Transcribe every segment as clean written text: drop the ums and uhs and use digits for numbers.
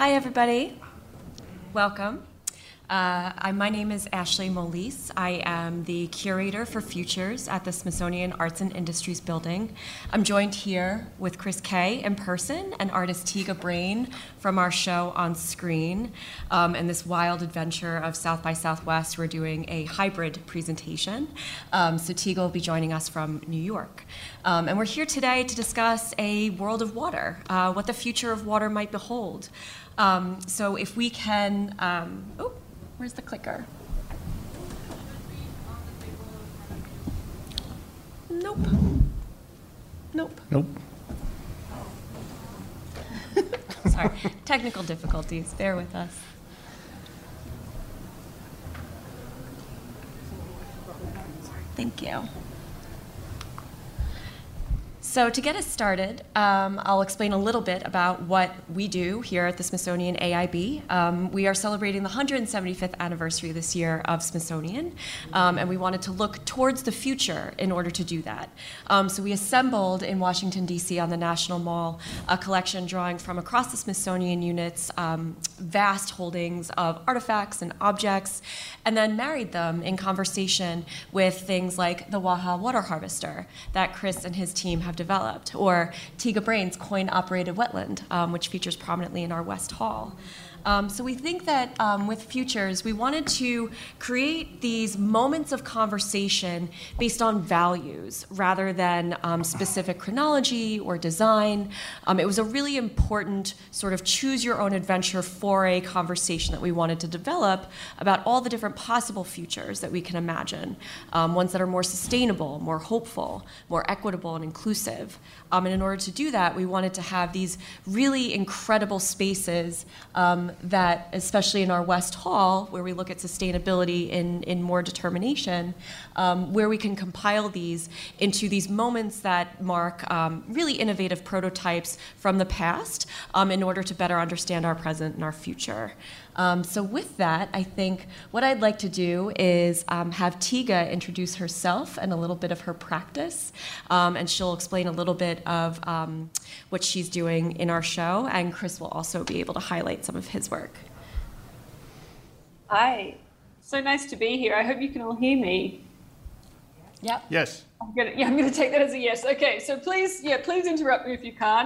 Hi, everybody. Welcome. My name is Ashley Molise. I am the curator for Futures at the Smithsonian Arts and Industries Building. I'm joined here with Chris Kay in person and artist Tiga Brain from our show On Screen. And this wild adventure of South by Southwest, we're doing a hybrid presentation. So Tiga will be joining us from New York. And we're here today to discuss a world of water, what the future of water might behold. So if we can, where's the clicker? Nope. Nope. Nope. Sorry, technical difficulties, bear with us. Thank you. So to get us started, I'll explain a little bit about what we do here at the Smithsonian AIB. We are celebrating the 175th anniversary this year of Smithsonian, and we wanted to look towards the future in order to do that. So we assembled in Washington, D.C. on the National Mall a collection drawing from across the Smithsonian unit's vast holdings of artifacts and objects, and then married them in conversation with things like the Waha water harvester that Chris and his team have developed, or Tiga Brain's coin-operated wetland, which features prominently in our West Hall. So we think that with Futures, we wanted to create these moments of conversation based on values rather than specific chronology or design. It was a really important sort of choose-your-own-adventure foray conversation that we wanted to develop about all the different possible futures that we can imagine, ones that are more sustainable, more hopeful, more equitable and inclusive. And in order to do that, we wanted to have these really incredible spaces that, especially in our West Hall, where we look at sustainability in more determination, where we can compile these into these moments that mark really innovative prototypes from the past in order to better understand our present and our future. So with that, I think what I'd like to do is have Tiga introduce herself and a little bit of her practice, and she'll explain a little bit of what she's doing in our show, and Chris will also be able to highlight some of his work. Hi, so nice to be here. I hope you can all hear me. Yep. Yes. I'm gonna take that as a yes. Okay, so please interrupt me if you can't.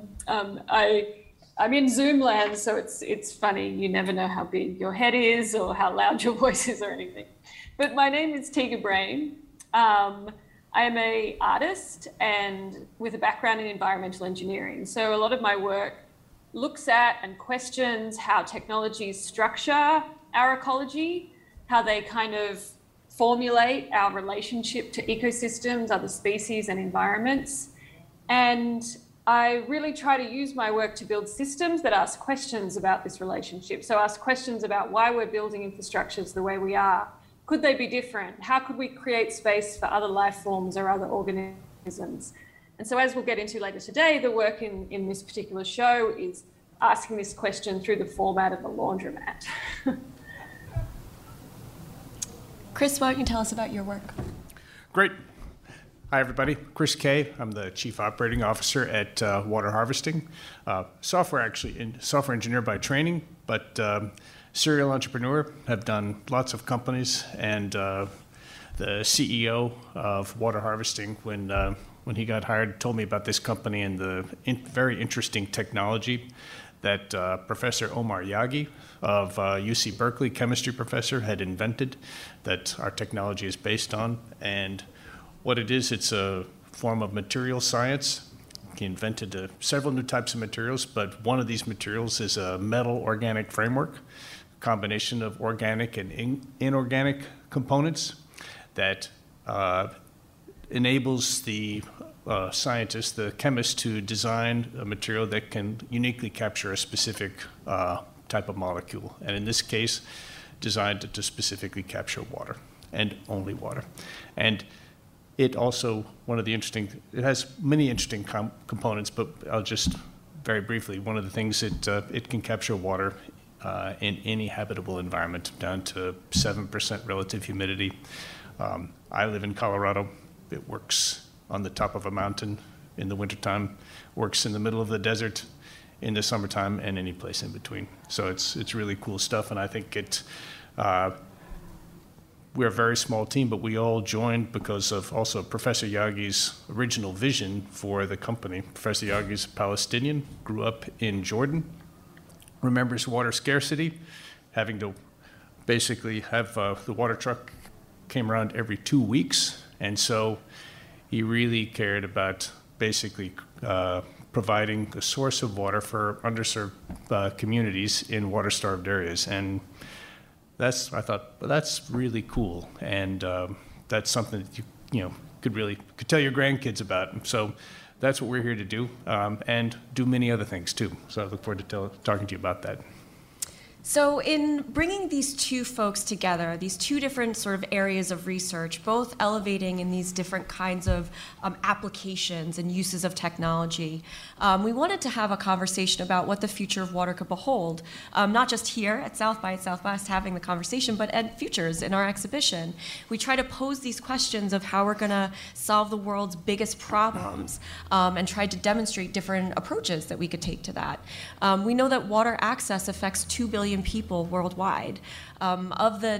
I'm in Zoom land, so it's funny. You never know how big your head is or how loud your voice is or anything. But my name is Tiga Brain. I am an artist and with a background in environmental engineering. So a lot of my work looks at and questions how technologies structure our ecology, how they kind of formulate our relationship to ecosystems, other species and environments. And I really try to use my work to build systems that ask questions about this relationship. So ask questions about why we're building infrastructures the way we are. Could they be different? How could we create space for other life forms or other organisms? And so as we'll get into later today, the work in this particular show is asking this question through the format of a laundromat. Chris, why don't you tell us about your work? Great. Hi, everybody. Chris Kay. I'm the Chief Operating Officer at Water Harvesting. Software engineer by training, but serial entrepreneur. Have done lots of companies, and the CEO of Water Harvesting, when he got hired, told me about this company and the very interesting technology that Professor Omar Yaghi of UC Berkeley, chemistry professor, had invented, that our technology is based on. And what it is, it's a form of material science. He invented several new types of materials, but one of these materials is a metal organic framework, a combination of organic and inorganic components that enables the scientist, the chemist, to design a material that can uniquely capture a specific type of molecule, and in this case, designed to specifically capture water, and only water. And it also, it has many interesting components, but I'll just very briefly, one of the things it can capture water in any habitable environment down to 7% relative humidity. I live in Colorado. It works on the top of a mountain in the wintertime, works in the middle of the desert in the summertime and any place in between. So it's really cool stuff, and I think we're a very small team, but we all joined because of also Professor Yagi's original vision for the company. Professor Yagi's Palestinian, grew up in Jordan, remembers water scarcity, having to basically have the water truck came around every 2 weeks. And so he really cared about basically providing a source of water for underserved communities in water-starved areas. And I thought, well, that's really cool, and that's something that you could tell your grandkids about. So that's what we're here to do, and do many other things too. So I look forward to talking to you about that. So in bringing these two folks together, these two different sort of areas of research, both elevating in these different kinds of applications and uses of technology, we wanted to have a conversation about what the future of water could behold, not just here at South by Southwest having the conversation, but at Futures in our exhibition. We try to pose these questions of how we're going to solve the world's biggest problems, and try to demonstrate different approaches that we could take to that. We know that water access affects 2 billion people worldwide. Of the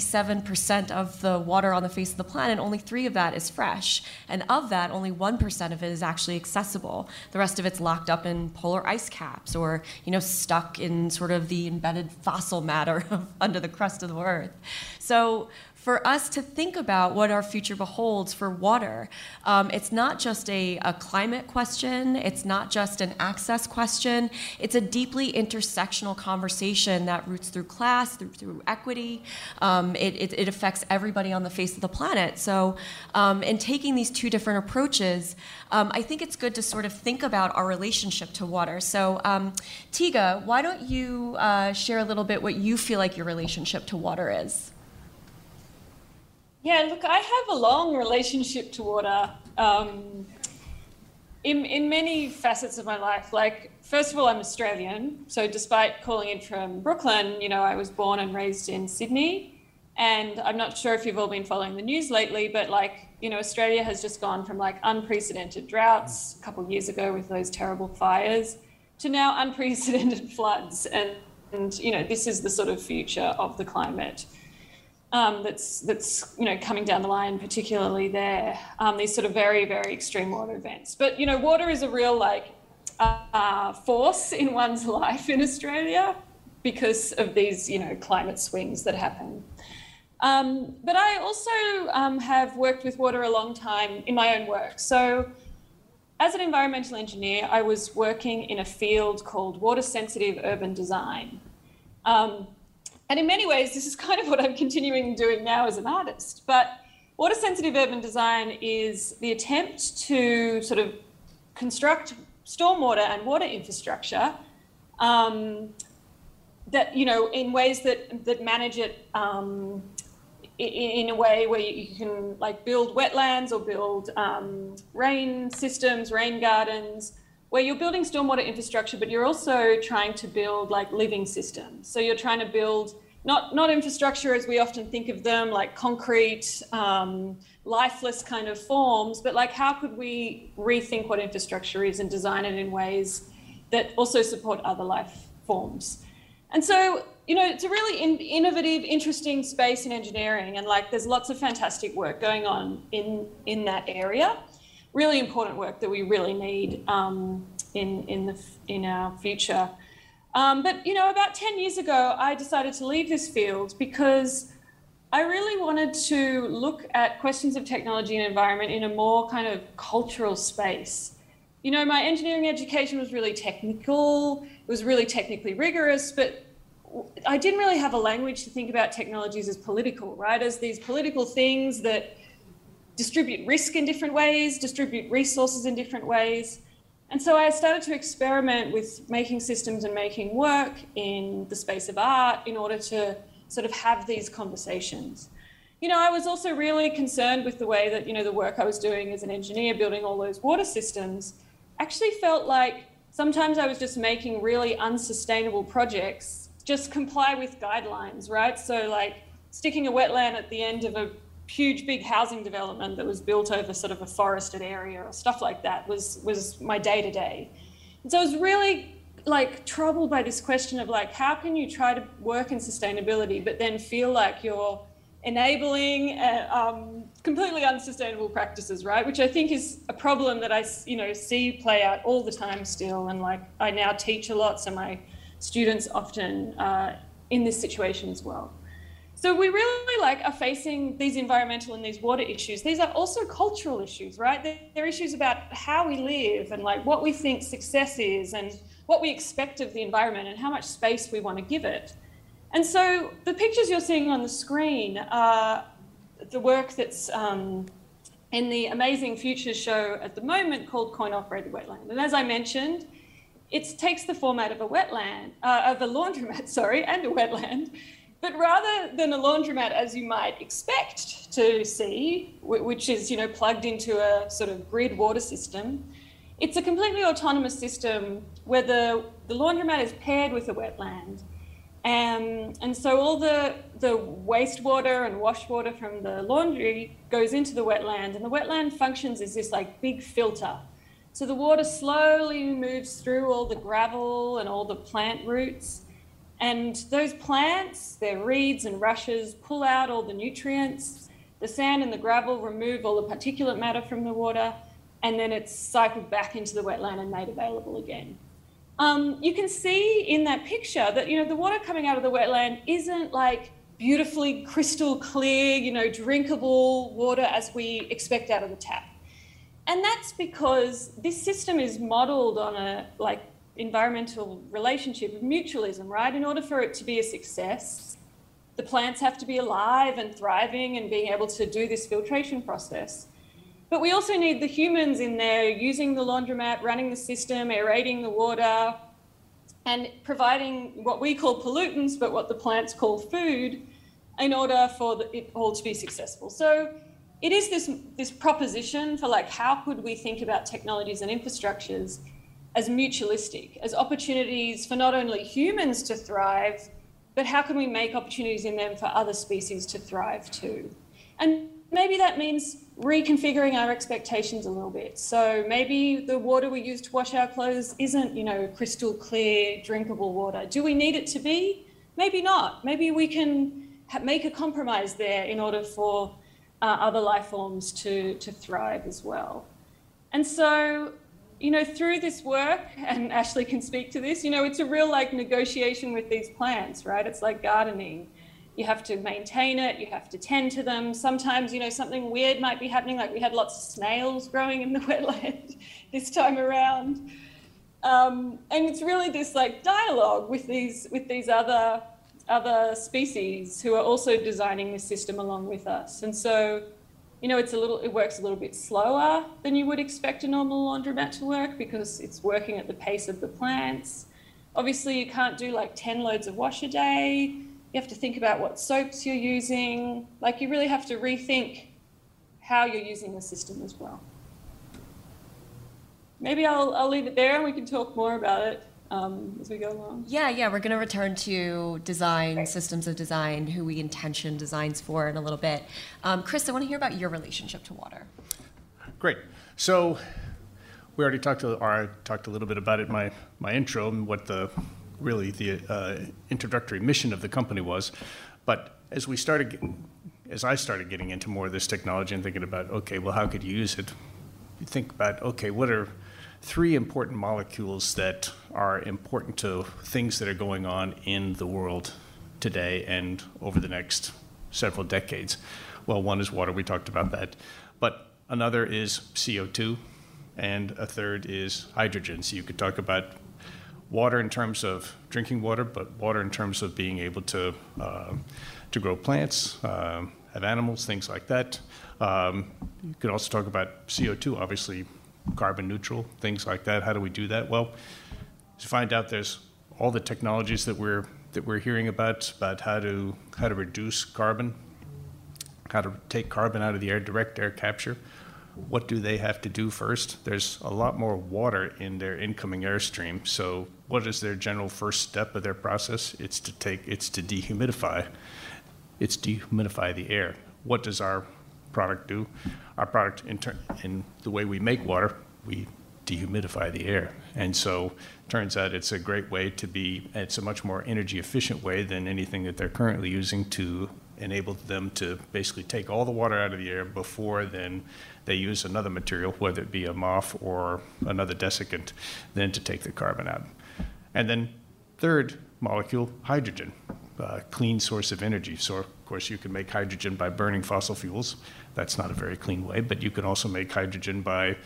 97% of the water on the face of the planet, only 3% of that is fresh. And of that, only 1% of it is actually accessible. The rest of it's locked up in polar ice caps or, stuck in sort of the embedded fossil matter under the crust of the earth. So for us to think about what our future beholds for water, it's not just a climate question, it's not just an access question, it's a deeply intersectional conversation that roots through class, through equity. It affects everybody on the face of the planet. So in taking these two different approaches, I think it's good to sort of think about our relationship to water. So Tiga, why don't you share a little bit what you feel like your relationship to water is? Yeah, look, I have a long relationship to water in many facets of my life. Like, first of all, I'm Australian. So despite calling in from Brooklyn, I was born and raised in Sydney. And I'm not sure if you've all been following the news lately, but Australia has just gone from unprecedented droughts a couple of years ago with those terrible fires to now unprecedented floods. And this is the sort of future of the climate. That's coming down the line, particularly there, these sort of very, very extreme water events. But water is a real force in one's life in Australia because of these climate swings that happen. But I also have worked with water a long time in my own work. So as an environmental engineer, I was working in a field called water sensitive urban design. And in many ways, this is kind of what I'm continuing doing now as an artist. But water sensitive urban design is the attempt to sort of construct stormwater and water infrastructure that, in ways that manage it in a way where you can build wetlands or build rain systems, rain gardens, where you're building stormwater infrastructure, but you're also trying to build living systems. So you're trying to build not infrastructure as we often think of them, like concrete, lifeless kind of forms, but how could we rethink what infrastructure is and design it in ways that also support other life forms? And so, it's a really innovative, interesting space in engineering, and there's lots of fantastic work going on in that area. Really important work that we really need in our future. But about 10 years ago, I decided to leave this field because I really wanted to look at questions of technology and environment in a more kind of cultural space. My engineering education was really technical, it was really technically rigorous, but I didn't really have a language to think about technologies as political, right? As these political things that distribute risk in different ways, distribute resources in different ways. And so I started to experiment with making systems and making work in the space of art in order to sort of have these conversations. I was also really concerned with the way that, the work I was doing as an engineer, building all those water systems, actually felt like sometimes I was just making really unsustainable projects just comply with guidelines, right? So sticking a wetland at the end of a huge big housing development that was built over sort of a forested area or stuff like that was my day-to-day. And so I was really like troubled by this question of like, how can you try to work in sustainability, but then feel like you're enabling completely unsustainable practices, right? Which I think is a problem that I, see play out all the time still. And like, I now teach a lot, so my students often in this situation as well. So we really are facing these environmental and these water issues. These are also cultural issues, right? They're issues about how we live and like what we think success is and what we expect of the environment and how much space we want to give it. And so the pictures you're seeing on the screen are the work that's in the Amazing Futures show at the moment called Coin-Operated Wetland. And as I mentioned, it takes the format of a wetland, of a laundromat, sorry, and a wetland. But rather than a laundromat as you might expect to see, which is, plugged into a sort of grid water system, it's a completely autonomous system where the laundromat is paired with a wetland. And so all the wastewater and wash water from the laundry goes into the wetland, and the wetland functions as this like big filter. So the water slowly moves through all the gravel and all the plant roots. And those plants, their reeds and rushes, pull out all the nutrients. The sand and the gravel remove all the particulate matter from the water, and then it's cycled back into the wetland and made available again. You can see in that picture that, the water coming out of the wetland isn't like beautifully crystal clear, drinkable water as we expect out of the tap. And that's because this system is modeled on a environmental relationship of mutualism, right? In order for it to be a success, the plants have to be alive and thriving and being able to do this filtration process. But we also need the humans in there using the laundromat, running the system, aerating the water, and providing what we call pollutants, but what the plants call food, in order for it all to be successful. So it is this proposition for how could we think about technologies and infrastructures as mutualistic, as opportunities for not only humans to thrive, but how can we make opportunities in them for other species to thrive too? And maybe that means reconfiguring our expectations a little bit. So maybe the water we use to wash our clothes isn't, crystal clear, drinkable water. Do we need it to be? Maybe not. Maybe we can make a compromise there in order for other life forms to thrive as well. And so, through this work, and Ashley can speak to this, it's a real negotiation with these plants, right? It's like gardening. You have to maintain it, you have to tend to them. Sometimes, something weird might be happening, like we had lots of snails growing in the wetland this time around. And it's really this dialogue with these other species who are also designing this system along with us. And so, it works a little bit slower than you would expect a normal laundromat to work because it's working at the pace of the plants. Obviously, you can't do 10 loads of wash a day. You have to think about what soaps you're using. You really have to rethink how you're using the system as well. Maybe I'll leave it there and we can talk more about it as we go along. Yeah, we're going to return to design, systems of design, who we intention designs for in a little bit. Chris, I want to hear about your relationship to water. Great. So we already talked a little bit about it in my intro and what the introductory mission of the company was. But as I started getting into more of this technology and thinking about, okay, well, how could you use it? You think about, okay, what are 3 important molecules that are important to things that are going on in the world today and over the next several decades? Well, one is water, we talked about that. But another is CO2, and a third is hydrogen. So you could talk about water in terms of drinking water, but water in terms of being able to grow plants, have animals, things like that. You could also talk about CO2, obviously carbon neutral, things like that. How do we do that? Well, to find out there's all the technologies that we're hearing about how to reduce carbon, how to take carbon out of the air, direct air capture. What do they have to do first? There's a lot more water in their incoming airstream. So what is their general first step of their process? It's to dehumidify. It's dehumidify the air. What does our product do? Our product, in the way we make water, we dehumidify the air. And so turns out it's a great way it's a much more energy efficient way than anything that they're currently using to enable them to basically take all the water out of the air before then they use another material, whether it be a MOF or another desiccant, then to take the carbon out. And then third molecule, hydrogen, clean source of energy. So of course you can make hydrogen by burning fossil fuels. That's not a very clean way, but you can also make hydrogen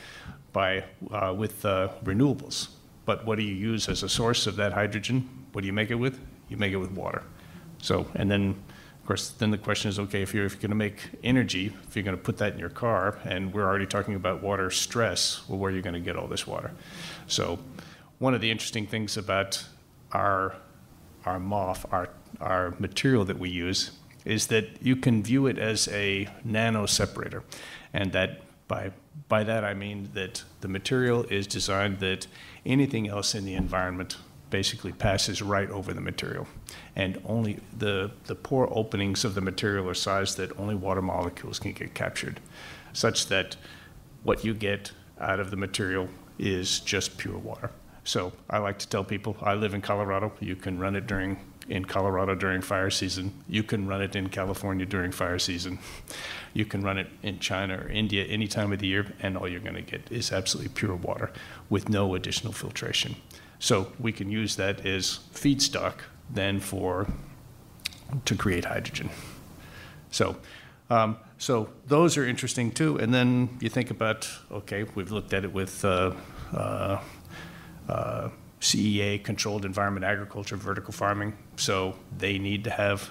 with renewables. But what do you use as a source of that hydrogen? What do you make it with? You make it with water. So, and then of course, then the question is, okay, if you're going to make energy, if you're going to put that in your car, and we're already talking about water stress, well, where are you going to get all this water? So one of the interesting things about our MOF, our material that we use, is that you can view it as a nano separator. And that by that I mean that the material is designed that anything else in the environment basically passes right over the material. And only the pore openings of the material are sized that only water molecules can get captured, such that what you get out of the material is just pure water. So I like to tell people, I live in Colorado. You can run it in Colorado during fire season. You can run it in California during fire season. You can run it in China or India any time of the year, and all you're going to get is absolutely pure water with no additional filtration. So we can use that as feedstock then to create hydrogen. So those are interesting too. And then you think about, okay, we've looked at it with CEA, controlled environment agriculture, vertical farming. So they need to have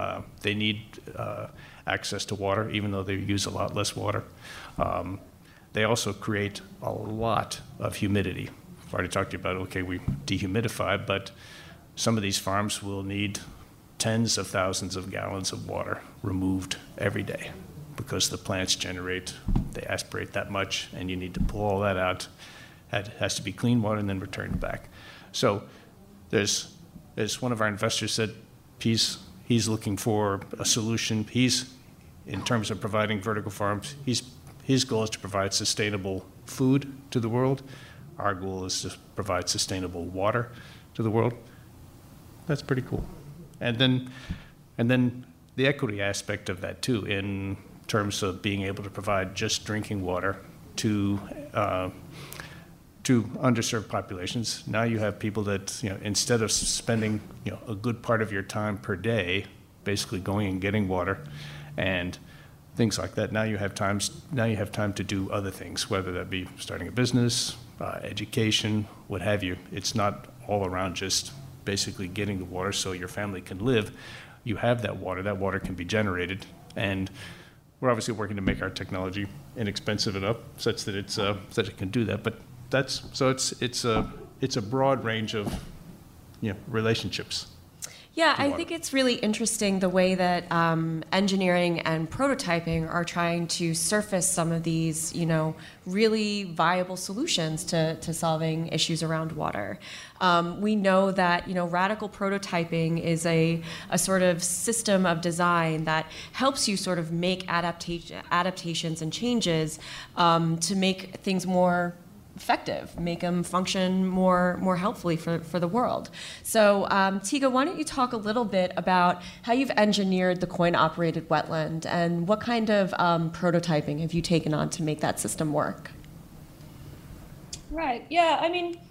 access to water, even though they use a lot less water. They also create a lot of humidity. I've already talked to you about, okay, we dehumidify, but some of these farms will need tens of thousands of gallons of water removed every day because the plants they aspirate that much, and you need to pull all that out. It has to be clean water and then returned back. So as one of our investors said, he's looking for a solution. In terms of providing vertical farms, his goal is to provide sustainable food to the world. Our goal is to provide sustainable water to the world. That's pretty cool. And then the equity aspect of that too, in terms of being able to provide just drinking water to underserved populations. Now you have people that, instead of spending, a good part of your time per day basically going and getting water and things like that, now you have time to do other things, whether that be starting a business, education, what have you. It's not all around just basically getting the water so your family can live. You have that water can be generated, and we're obviously working to make our technology inexpensive enough such that it can do that. But it's a broad range of relationships. Yeah, I think it's really interesting the way that engineering and prototyping are trying to surface some of these, really viable solutions to solving issues around water. We know that, radical prototyping is a sort of system of design that helps you sort of make adaptations and changes to make things more effective, make them function more helpfully for the world. So Tiga, why don't you talk a little bit about how you've engineered the coin-operated wetland and what kind of prototyping have you taken on to make that system work? Right, yeah, I mean,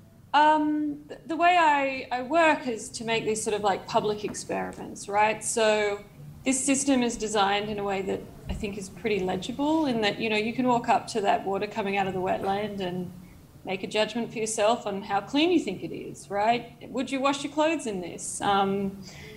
the way I work is to make these sort of like public experiments, right? So this system is designed in a way that I think is pretty legible, in that, you can walk up to that water coming out of the wetland and make a judgment for yourself on how clean you think it is, right? Would you wash your clothes in this? I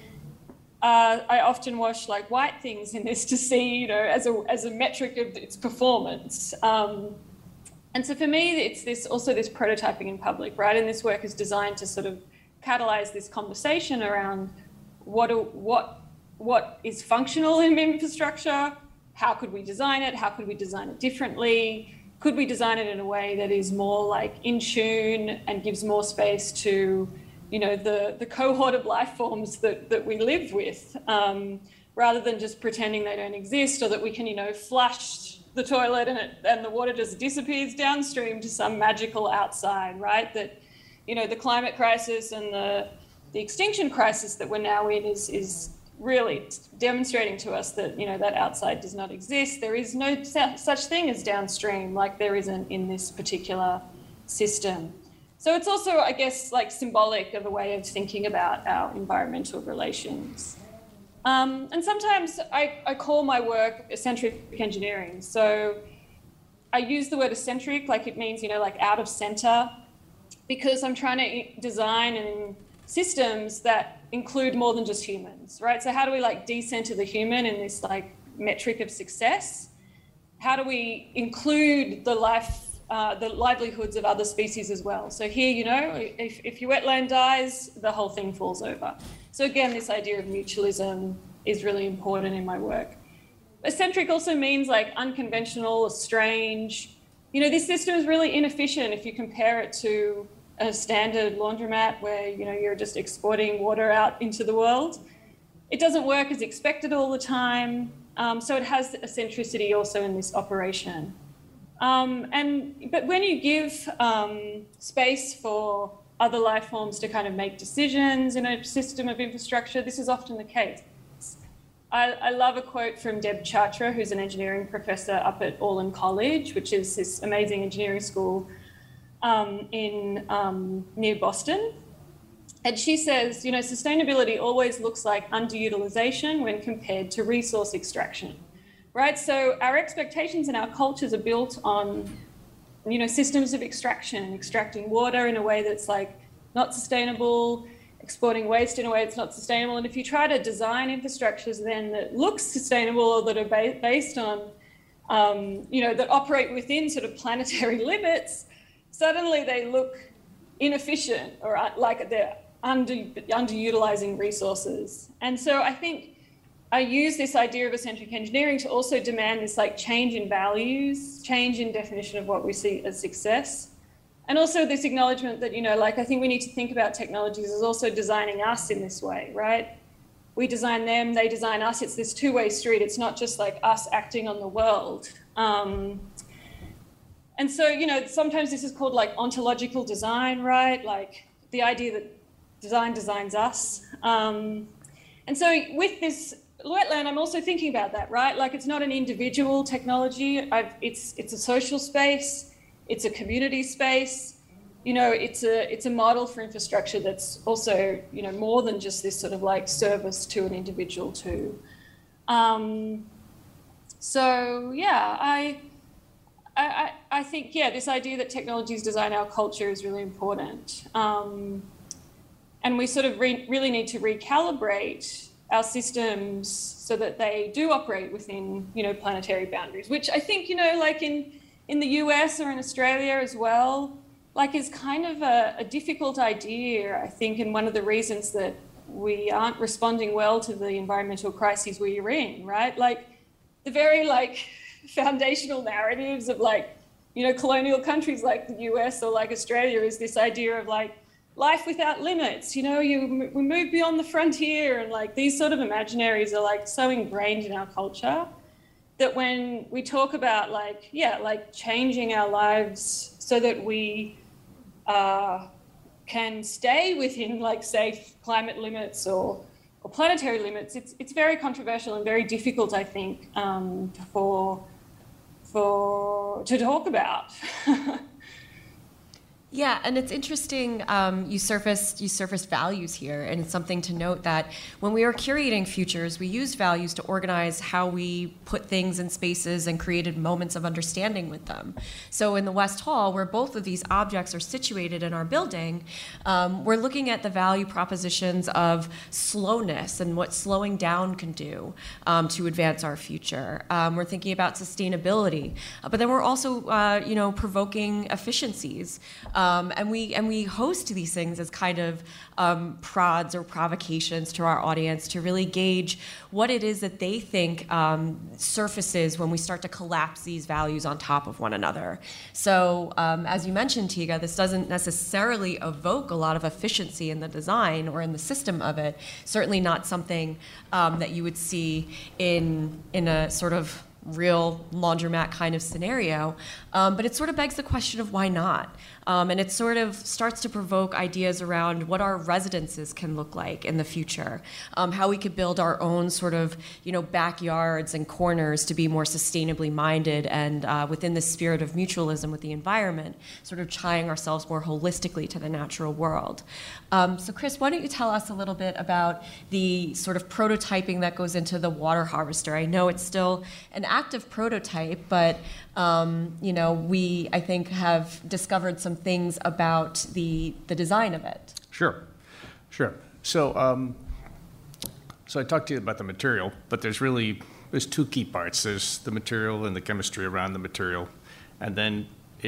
often wash like white things in this to see, as a metric of its performance. And so for me, it's this prototyping in public, right? And this work is designed to sort of catalyze this conversation around what is functional in infrastructure. How could we design it? How could we design it differently? Could we design it in a way that is more like in tune and gives more space to, the cohort of life forms that we live with, rather than just pretending they don't exist, or that we can, flush the toilet and the water just disappears downstream to some magical outside, right? That, you know, the climate crisis and the extinction crisis that we're now in is really demonstrating to us that, you know, that outside does not exist. There is no such thing as downstream, like there isn't in this particular system. So it's also, I guess, like symbolic of a way of thinking about our environmental relations. And sometimes I call my work eccentric engineering. So I use the word eccentric, like it means, you know, like out of center, because I'm trying to design systems that include more than just humans, right? So how do we like decenter the human in this like metric of success? How do we include the livelihoods of other species as well? So here, you know, if your wetland dies, the whole thing falls over. So again, this idea of mutualism is really important in my work. Eccentric also means like unconventional or strange. You know, this system is really inefficient if you compare it to a standard laundromat where, you know, you're just exporting water out into the world. It doesn't work as expected all the time. So it has eccentricity also in this operation. But when you give space for other life forms to kind of make decisions in a system of infrastructure, this is often the case. I love a quote from Deb Chatra, who's an engineering professor up at Orland College, which is this amazing engineering school near Boston. And she says, you know, sustainability always looks like underutilization when compared to resource extraction, right? So our expectations and our cultures are built on, you know, systems of extracting water in a way that's like not sustainable, exporting waste in a way that's not sustainable. And if you try to design infrastructures then that look sustainable or that are based on, you know, that operate within sort of planetary limits, suddenly they look inefficient or like they're underutilizing resources. And so I think I use this idea of eccentric engineering to also demand this like change in values, change in definition of what we see as success. And also this acknowledgement that, you know, like I think we need to think about technologies as also designing us in this way, right? We design them, they design us. It's this two-way street. It's not just like us acting on the world. And so, you know, sometimes this is called like ontological design, right? Like the idea that design designs us. And so with this wetland, I'm also thinking about that, right? Like it's not an individual technology. It's a social space. It's a community space. You know, it's a model for infrastructure that's also, you know, more than just this sort of like service to an individual too. So yeah, I think, yeah, this idea that technologies design our culture is really important. And we sort of really need to recalibrate our systems so that they do operate within, you know, planetary boundaries, which I think, you know, like in the US or in Australia as well, like is kind of a difficult idea, I think, and one of the reasons that we aren't responding well to the environmental crises we're in, right? Like the very like foundational narratives of like, you know, colonial countries like the US or like Australia is this idea of like life without limits, you know, we move beyond the frontier, and like these sort of imaginaries are like so ingrained in our culture that when we talk about like, yeah, like changing our lives so that we can stay within like safe climate limits or planetary limits, it's very controversial and very difficult, I think, to talk about. Yeah, and it's interesting, you surfaced values here, and it's something to note that when we were curating futures, we used values to organize how we put things in spaces and created moments of understanding with them. So in the West Hall, where both of these objects are situated in our building, we're looking at the value propositions of slowness and what slowing down can do to advance our future. We're thinking about sustainability, but then we're also, you know, provoking efficiencies. And we host these things as kind of prods or provocations to our audience to really gauge what it is that they think surfaces when we start to collapse these values on top of one another. So as you mentioned, Tiga, this doesn't necessarily evoke a lot of efficiency in the design or in the system of it. Certainly not something that you would see in a sort of real laundromat kind of scenario, but it sort of begs the question of why not? And it sort of starts to provoke ideas around what our residences can look like in the future, how we could build our own sort of, backyards and corners to be more sustainably minded and within the spirit of mutualism with the environment, sort of tying ourselves more holistically to the natural world. So Chris, why don't you tell us a little bit about the sort of prototyping that goes into the water harvester? I know it's still an active prototype, but we, I think, have discovered some things about the design of it. Sure. So, so I talked to you about the material, but there's two key parts. There's the material and the chemistry around the material, and then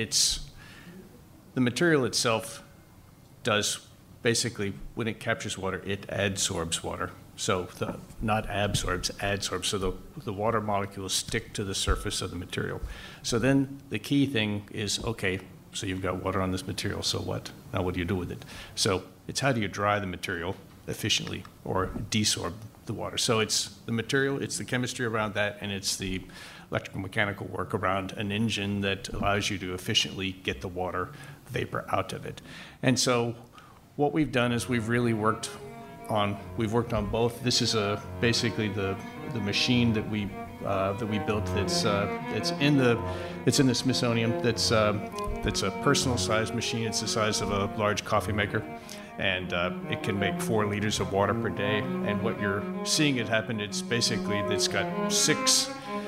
the material itself does basically, when it captures water, it adsorbs water. So not absorbs, adsorbs. So the water molecules stick to the surface of the material. So then the key thing is, okay, so you've got water on this material, so what? Now what do you do with it? So it's how do you dry the material efficiently or desorb the water? So it's the material, it's the chemistry around that, and it's the electrical mechanical work around an engine that allows you to efficiently get the water vapor out of it. And so what we've done is we've worked on both. This is basically the machine that we built that's in the Smithsonian. That's a personal sized machine. It's the size of a large coffee maker, and it can make 4 liters of water per day. And what you're seeing it happen, it's got 6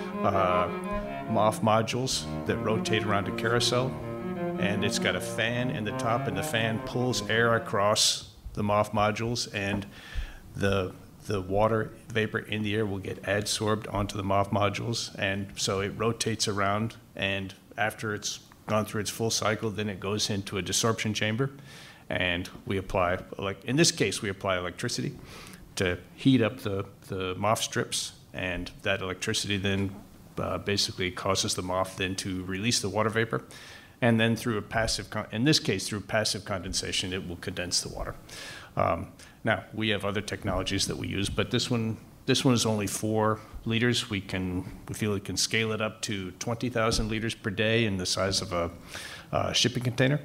MOF modules that rotate around a carousel, and it's got a fan in the top, and the fan pulls air across the MOF modules, and the water vapor in the air will get adsorbed onto the MOF modules, and so it rotates around, and after it's gone through its full cycle, then it goes into a desorption chamber, and we apply, in this case, we apply electricity to heat up the MOF strips, and that electricity then basically causes the MOF then to release the water vapor, and then through in this case, through passive condensation, it will condense the water. Now, we have other technologies that we use, but this one is only 4 liters. We feel it can scale it up to 20,000 liters per day in the size of a shipping container.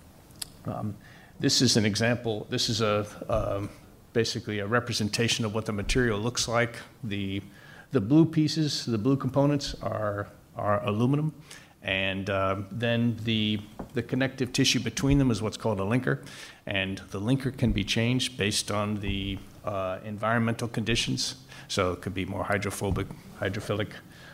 This is an example. This is basically a representation of what the material looks like. The blue pieces, the blue components are aluminum. And then the connective tissue between them is what's called a linker. And the linker can be changed based on the environmental conditions. So it could be more hydrophobic, hydrophilic.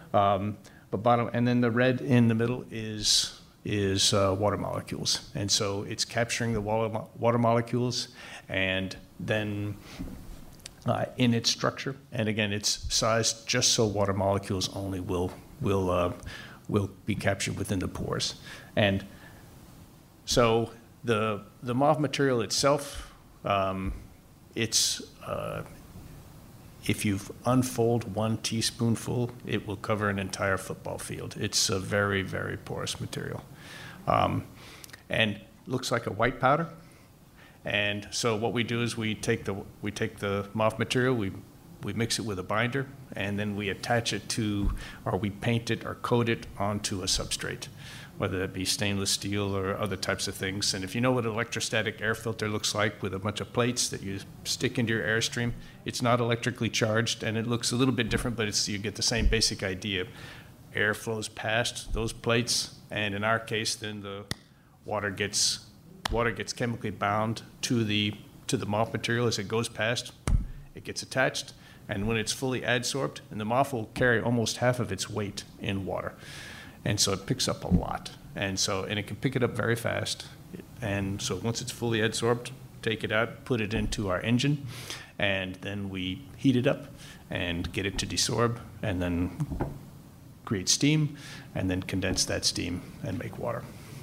And then the red in the middle is water molecules. And so it's capturing the water molecules, and then in its structure. And again, it's sized just so water molecules only will be captured within the pores. And so the MOF material itself, if you unfold 1 teaspoonful, it will cover an entire football field. It's a very, very porous material. And looks like a white powder. And so what we do is we take the MOF material, we mix it with a binder, and then we attach it to, or we paint it or coat it onto a substrate, whether that be stainless steel or other types of things. And if you know what an electrostatic air filter looks like with a bunch of plates that you stick into your airstream, it's not electrically charged, and it looks a little bit different, but you get the same basic idea. Air flows past those plates, and in our case, then the water gets chemically bound to the MOF material. As it goes past, it gets attached, and when it's fully adsorbed, and the MOF will carry almost half of its weight in water. And so it picks up a lot. And it can pick it up very fast. And so once it's fully adsorbed, take it out, put it into our engine, and then we heat it up and get it to desorb, and then create steam, and then condense that steam and make water.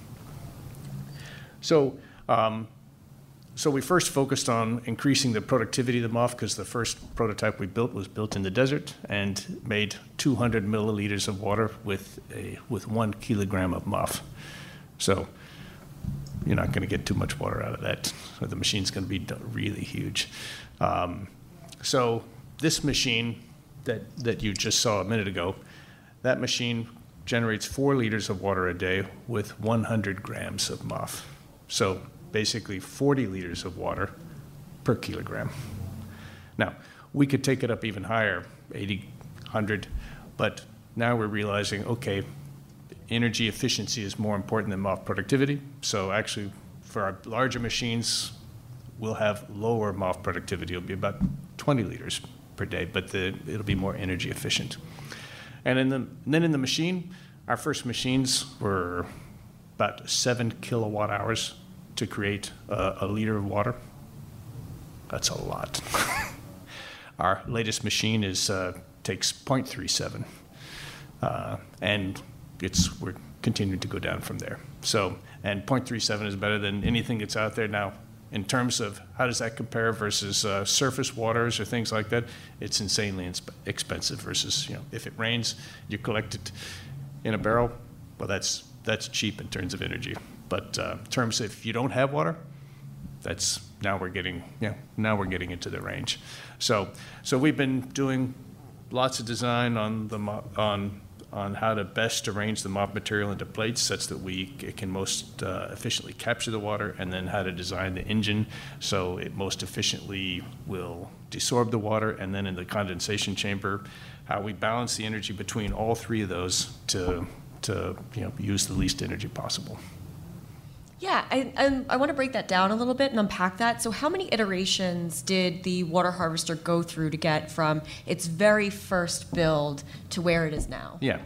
So we first focused on increasing the productivity of the MOF, because the first prototype we built was built in the desert and made 200 milliliters of water with 1 kilogram of MOF. So you're not going to get too much water out of that. So the machine's going to be really huge. So this machine that you just saw a minute ago, that machine generates 4 liters of water a day with 100 grams of MOF. So basically 40 liters of water per kilogram. Now, we could take it up even higher, 80, 100, but now we're realizing, okay, energy efficiency is more important than MOF productivity. So actually, for our larger machines, we'll have lower MOF productivity. It'll be about 20 liters per day, but it'll be more energy efficient. And then in the machine, our first machines were about 7 kilowatt hours to create a liter of water. That's a lot. Our latest machine takes 0.37, and we're continuing to go down from there. So, and 0.37 is better than anything that's out there now. In terms of how does that compare versus surface waters or things like that, it's insanely expensive versus, if it rains, you collect it in a barrel. Well, that's cheap in terms of energy. But in terms of if you don't have water, now we're getting into the range. So we've been doing lots of design on how to best arrange the MOF material into plates such that it can most efficiently capture the water, and then how to design the engine so it most efficiently will desorb the water, and then in the condensation chamber, how we balance the energy between all 3 of those to use the least energy possible. Yeah, I want to break that down a little bit and unpack that. So how many iterations did the water harvester go through to get from its very first build to where it is now? Yeah.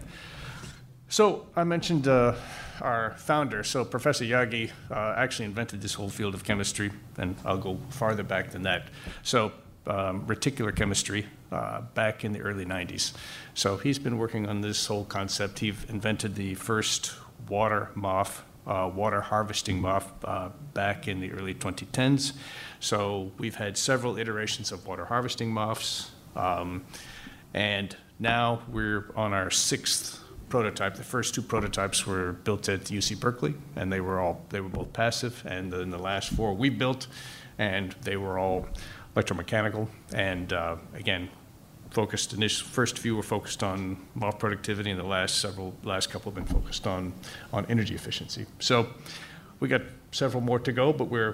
So I mentioned our founder. So Professor Yagi actually invented this whole field of chemistry, and I'll go farther back than that. So reticular chemistry back in the early 90s. So he's been working on this whole concept. He invented the first water MOF, water harvesting MOF back in the early 2010s. So we've had several iterations of water harvesting MOFs, and now we're on our 6th prototype. The first 2 prototypes were built at UC Berkeley, and they were both passive, and then the last 4 we built, and they were all electromechanical, and again, first few were focused on MOF productivity, and the last couple have been focused on energy efficiency. So we got several more to go, but we're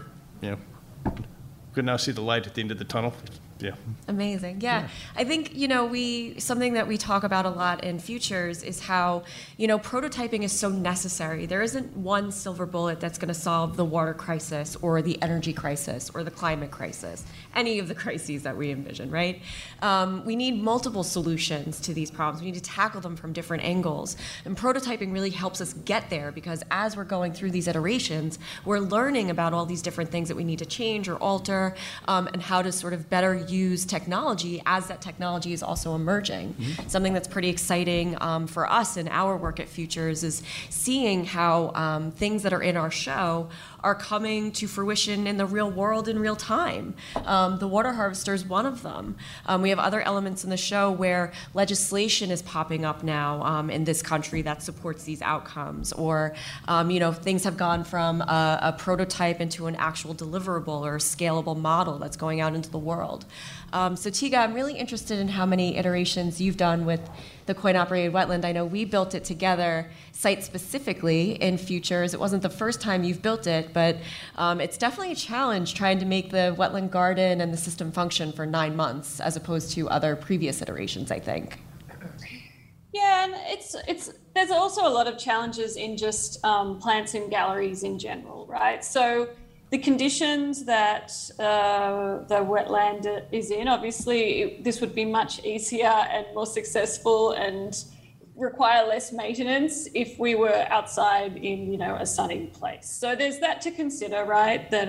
could now see the light at the end of the tunnel. Yeah. Amazing. Yeah. I think, something that we talk about a lot in Futures is how, prototyping is so necessary. There isn't one silver bullet that's going to solve the water crisis or the energy crisis or the climate crisis, any of the crises that we envision, right? We need multiple solutions to these problems. We need to tackle them from different angles. And prototyping really helps us get there, because as we're going through these iterations, we're learning about all these different things that we need to change or alter, and how to sort of better use technology as that technology is also emerging. Mm-hmm. Something that's pretty exciting for us in our work at Futures is seeing how things that are in our show are coming to fruition in the real world in real time. The water harvester is one of them. We have other elements in the show where legislation is popping up now in this country that supports these outcomes, or things have gone from a prototype into an actual deliverable or a scalable model that's going out into the world. So Tiga, I'm really interested in how many iterations you've done with the coin-operated wetland. I know we built it together site-specifically in Futures. It wasn't the first time you've built it, but it's definitely a challenge trying to make the wetland garden and the system function for 9 months, as opposed to other previous iterations, I think. Yeah, and there's also a lot of challenges in just plants in galleries in general, right? So the conditions that the wetland is in, obviously, this would be much easier and more successful and require less maintenance if we were outside in, a sunny place. So there's that to consider, right? That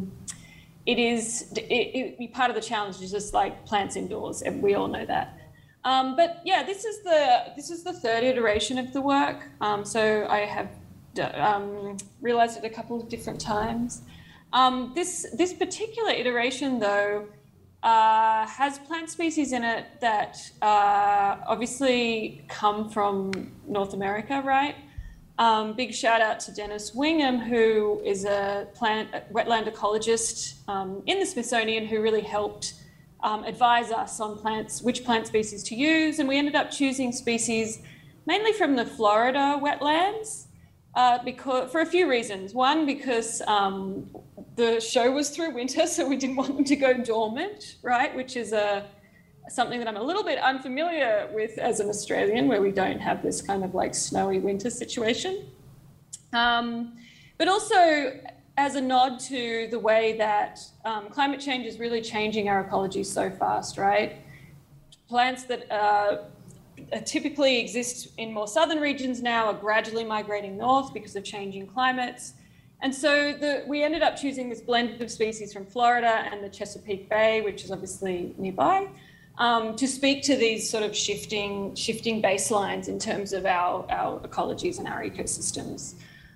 part of the challenge is just like plants indoors, and we all know that. But yeah, this is the 3rd iteration of the work. So I have realized it a couple of different times. This particular iteration, though, has plant species in it that obviously come from North America, right? Big shout out to Dennis Wingham, who is a wetland ecologist in the Smithsonian, who really helped advise us on which plant species to use. And we ended up choosing species mainly from the Florida wetlands, because for a few reasons. One, because the show was through winter, so we didn't want them to go dormant, right? Which is something that I'm a little bit unfamiliar with as an Australian, where we don't have this kind of like snowy winter situation. But also as a nod to the way that climate change is really changing our ecology so fast, right? Plants that typically exist in more southern regions now are gradually migrating north because of changing climates. And so we ended up choosing this blend of species from Florida and the Chesapeake Bay, which is obviously nearby, to speak to these sort of shifting baselines in terms of our ecologies and our ecosystems.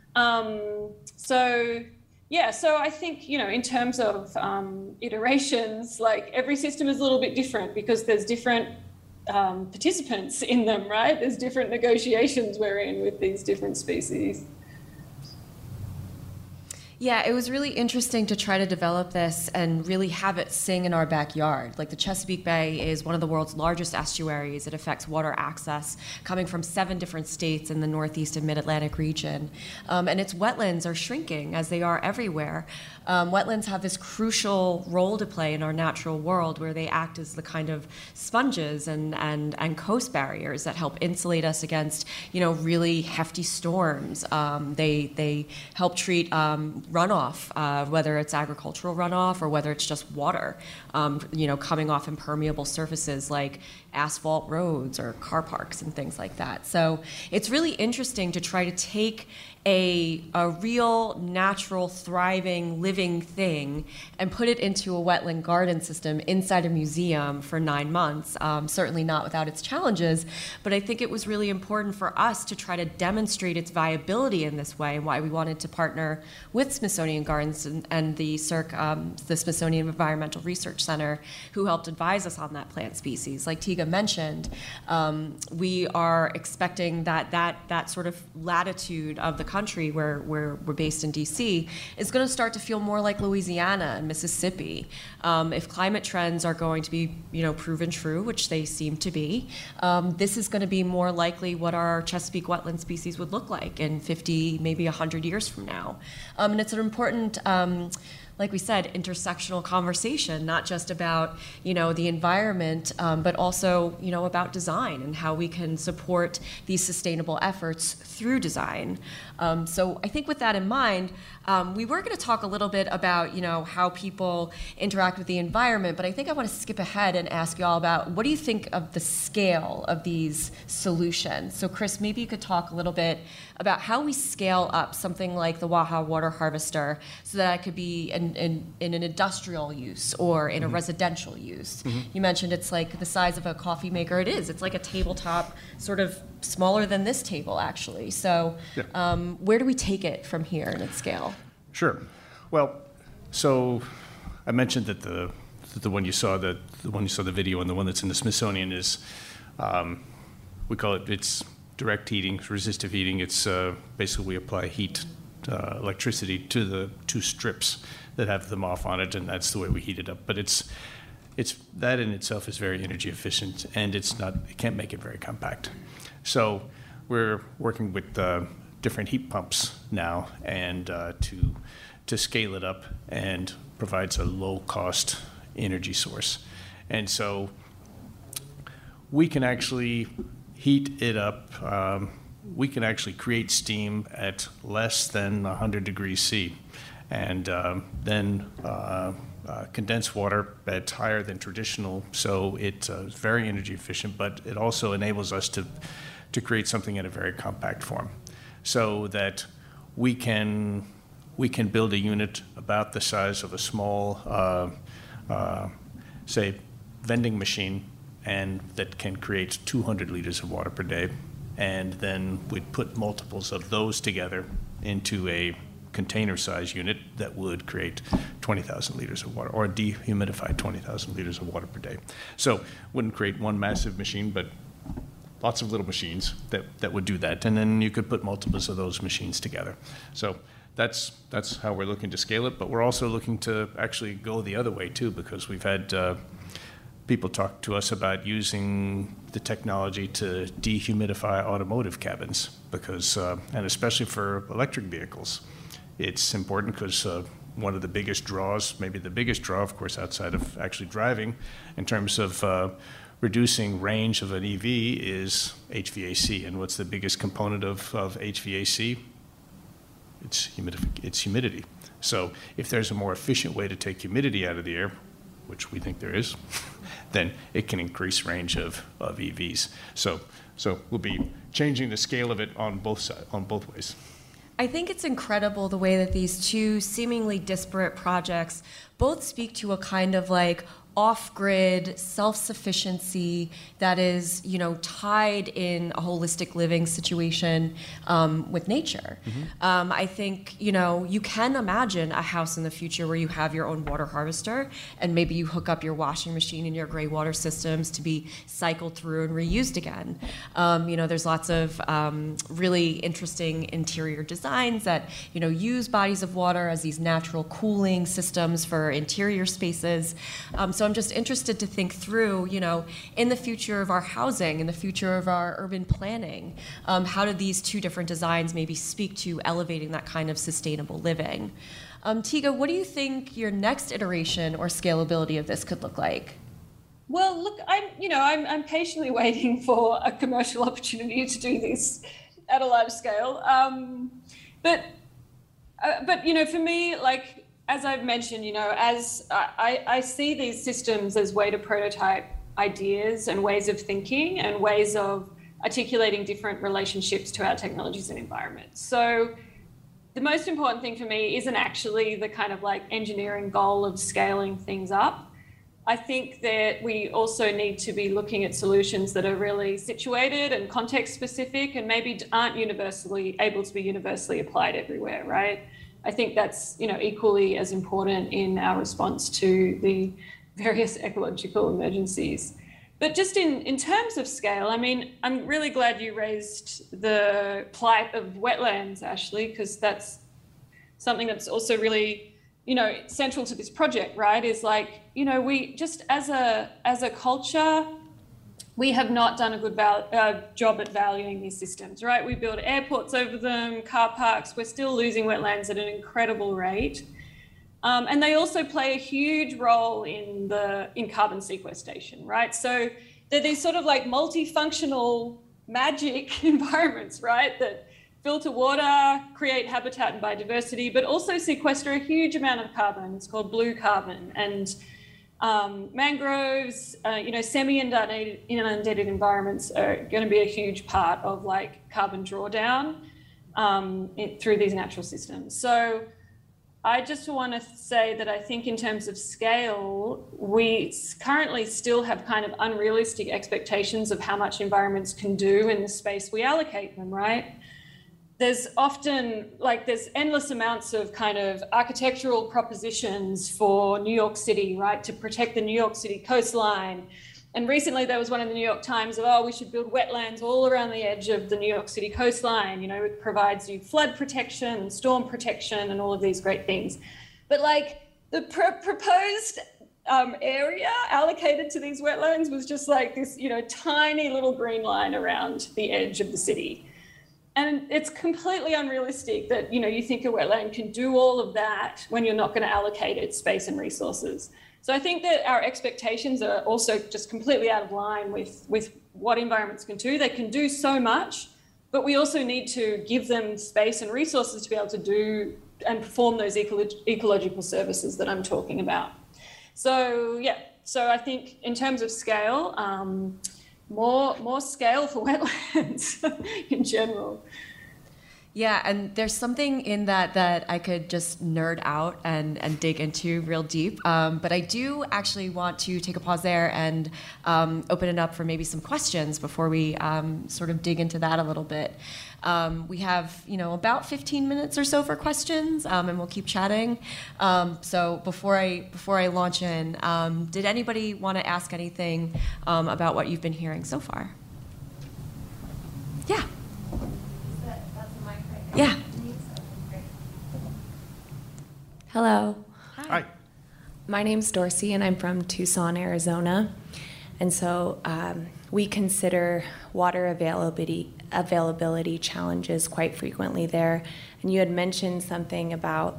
So I think, in terms of iterations, like every system is a little bit different because there's different participants in them, right? There's different negotiations we're in with these different species. Yeah, it was really interesting to try to develop this and really have it sing in our backyard. Like the Chesapeake Bay is one of the world's largest estuaries. It affects water access coming from 7 different states in the Northeast and Mid-Atlantic region. And its wetlands are shrinking as they are everywhere. Wetlands have this crucial role to play in our natural world where they act as the kind of sponges and coast barriers that help insulate us against, really hefty storms. They help treat runoff, whether it's agricultural runoff or whether it's just water, coming off impermeable surfaces like asphalt roads or car parks and things like that. So it's really interesting to try to take a real, natural, thriving, living thing and put it into a wetland garden system inside a museum for 9 months. Certainly not without its challenges, but I think it was really important for us to try to demonstrate its viability in this way and why we wanted to partner with Smithsonian Gardens and the SERC, the Smithsonian Environmental Research Center, who helped advise us on that plant species. Like Tiga mentioned, we are expecting that sort of latitude of the country where we're based in DC is going to start to feel more like Louisiana and Mississippi. If climate trends are going to be, proven true, which they seem to be, this is going to be more likely what our Chesapeake wetland species would look like in 50, maybe 100 years from now. And it's an important, like we said, intersectional conversation, not just about, the environment, but also, about design and how we can support these sustainable efforts through design. So I think with that in mind, we were going to talk a little bit about, how people interact with the environment, but I think I want to skip ahead and ask you all about what do you think of the scale of these solutions? So Chris, maybe you could talk a little bit about how we scale up something like the Waha water harvester so that it could be in an industrial use or in a residential use. You mentioned it's like the size of a coffee maker. It is. It's like a tabletop, sort of smaller than this table, actually. So where do we take it from here in its scale? Sure. Well, so I mentioned that the one you saw, the the video, and the one that's in the Smithsonian is, we call it's direct heating, resistive heating. It's basically we apply heat, electricity to the 2 strips that have the moth on it, and that's the way we heat it up. But it's that in itself is very energy efficient, and it can't make it very compact. So we're working with different heat pumps now, and to scale it up and provides a low cost energy source. And so we can actually heat it up. We can actually create steam at less than 100 degrees C, and then condense water that's higher than traditional. So it's very energy efficient, but it also enables us to create something in a very compact form, so that we can build a unit about the size of a small, say, vending machine, and that can create 200 liters of water per day. And then we'd put multiples of those together into a container size unit that would create 20,000 liters of water, or dehumidify 20,000 liters of water per day. So wouldn't create one massive machine, but lots of little machines that would do that. And then you could put multiples of those machines together. So that's how we're looking to scale it, but we're also looking to actually go the other way too, because we've had people talk to us about using the technology to dehumidify automotive cabins because, and especially for electric vehicles, it's important because one of the biggest draws, maybe the biggest draw, of course, outside of actually driving, in terms of reducing range of an EV is HVAC. And what's the biggest component of HVAC? It's humidity. So if there's a more efficient way to take humidity out of the air, which we think there is, then it can increase range of EVs. So we'll be changing the scale of it on both ways. I think it's incredible the way that these two seemingly disparate projects both speak to a kind of like off-grid self-sufficiency that is, tied in a holistic living situation with nature. Mm-hmm. I think, you can imagine a house in the future where you have your own water harvester and maybe you hook up your washing machine and your gray water systems to be cycled through and reused again. There's lots of really interesting interior designs that, use bodies of water as these natural cooling systems for interior spaces. So I'm just interested to think through, in the future of our housing, in the future of our urban planning, how do these two different designs maybe speak to elevating that kind of sustainable living? Tiga, what do you think your next iteration or scalability of this could look like? Well, look, I'm patiently waiting for a commercial opportunity to do this at a large scale. But for me, like, as I've mentioned, as I see these systems as way to prototype ideas and ways of thinking and ways of articulating different relationships to our technologies and environments. So the most important thing for me isn't actually the kind of like engineering goal of scaling things up. I think that we also need to be looking at solutions that are really situated and context specific and maybe aren't able to be universally applied everywhere, right? I think that's, equally as important in our response to the various ecological emergencies. But just in terms of scale, I'm really glad you raised the plight of wetlands, Ashley, because that's something that's also really, central to this project, right? Is like, we just as a culture, we have not done a good job at valuing these systems, right? We build airports over them, car parks. We're still losing wetlands at an incredible rate. And they also play a huge role in carbon sequestration, right? So they're these sort of like multifunctional magic environments, right? That filter water, create habitat and biodiversity, but also sequester a huge amount of carbon. It's called blue carbon. And mangroves, semi-inundated environments are going to be a huge part of like carbon drawdown through these natural systems. So I just want to say that I think in terms of scale, we currently still have kind of unrealistic expectations of how much environments can do in the space we allocate them, right? There's endless amounts of kind of architectural propositions for New York City, right, to protect the New York City coastline. And recently there was one in the New York Times of, we should build wetlands all around the edge of the New York City coastline. It provides you flood protection, storm protection, and all of these great things. But like the proposed area allocated to these wetlands was just like this, tiny little green line around the edge of the city. And it's completely unrealistic that, you think a wetland can do all of that when you're not going to allocate its space and resources. So I think that our expectations are also just completely out of line with what environments can do. They can do so much, but we also need to give them space and resources to be able to do and perform those ecological services that I'm talking about. So I think in terms of scale, more scale for wetlands in general. Yeah, and there's something in that I could just nerd out and dig into real deep. But I do actually want to take a pause there and open it up for maybe some questions before we sort of dig into that a little bit. We have, about 15 minutes or so for questions, and we'll keep chatting. So before I launch in, did anybody want to ask anything about what you've been hearing so far? Yeah. Yeah. Hello. Hi. My name's Dorsey, and I'm from Tucson, Arizona. And so we consider water availability challenges quite frequently there. And you had mentioned something about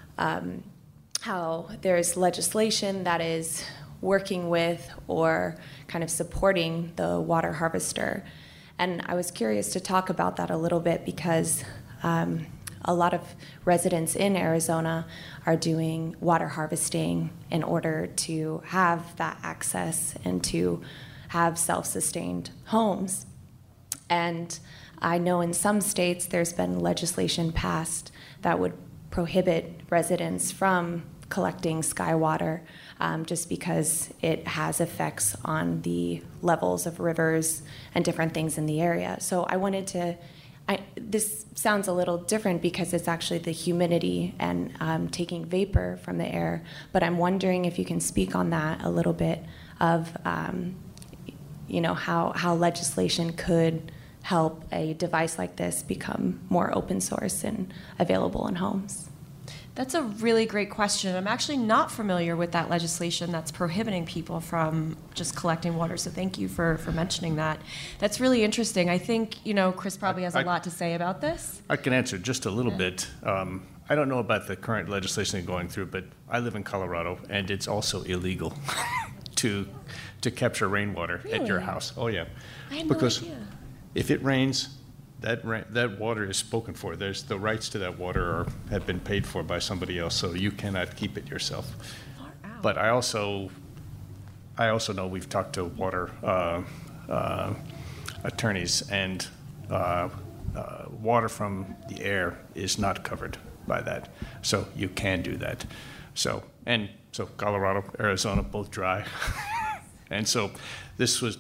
how there's legislation that is working with or kind of supporting the water harvester. And I was curious to talk about that a little bit because a lot of residents in Arizona are doing water harvesting in order to have that access and to have self-sustained homes. And I know in some states there's been legislation passed that would prohibit residents from collecting sky water just because it has effects on the levels of rivers and different things in the area. So I wanted to, this sounds a little different because it's actually the humidity and taking vapor from the air, but I'm wondering if you can speak on that a little bit of how legislation could help a device like this become more open source and available in homes. That's a really great question. I'm actually not familiar with that legislation that's prohibiting people from just collecting water, so thank you for mentioning that. That's really interesting. I think, Chris probably has a lot to say about this. I can answer just a little bit. I don't know about the current legislation they're going through, but I live in Colorado, and it's also illegal to capture rainwater at your house. Oh, yeah. I had no idea. If it rains, that water is spoken for. There's the rights to that water have been paid for by somebody else, so you cannot keep it yourself. But I also know we've talked to water attorneys, and water from the air is not covered by that. So you can do that. So Colorado, Arizona, both dry, and so this was